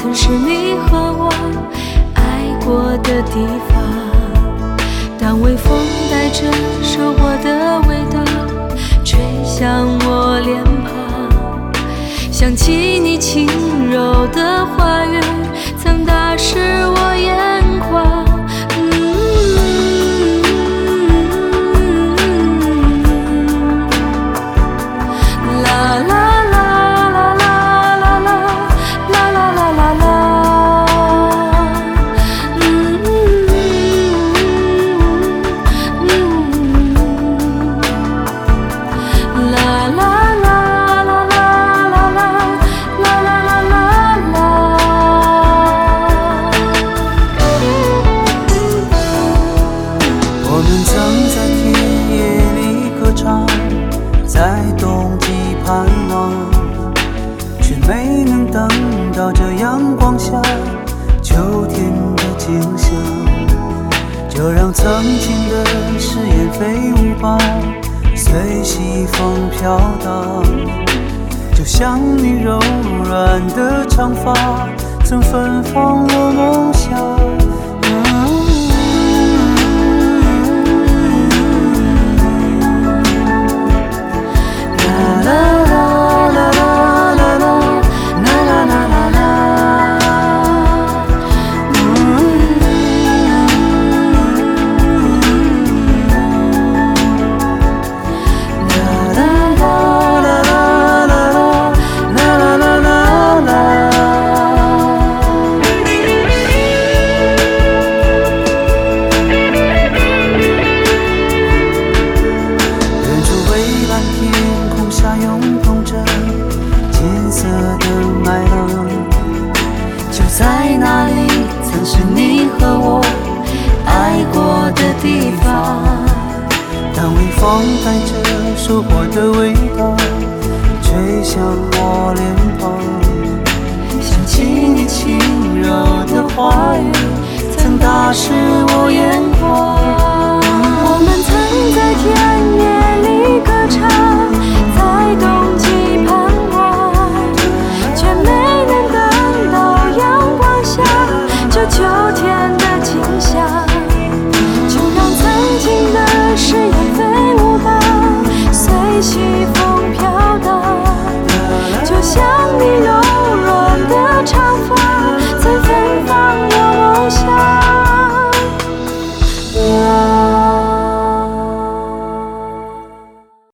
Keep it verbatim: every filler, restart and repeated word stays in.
曾是你和我爱过的地方。当微风带着收获的味道吹向我脸庞，想起你轻柔的话语曾打湿我眼眶。 在冬季盼望，却没能等到这阳光下秋天的景象。就让曾经的誓言飞舞吧，随西风飘荡。就像你柔软的长发，曾芬芳我梦想。 在哪里曾是你和我爱过的地方？ 当微风带着收获的味道吹向我脸庞， 想起你轻柔的话语曾打湿我眼眶。我们曾